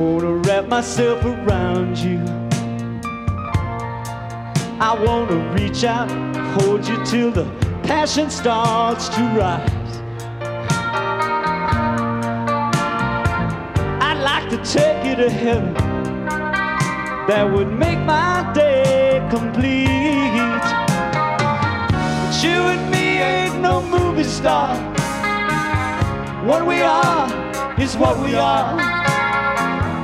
Wanna wrap myself around you. I wanna reach out, hold you till the passion starts to rise. I'd like to take you to heaven. That would make my day complete. But you and me ain't no movie star. What we are is what we are.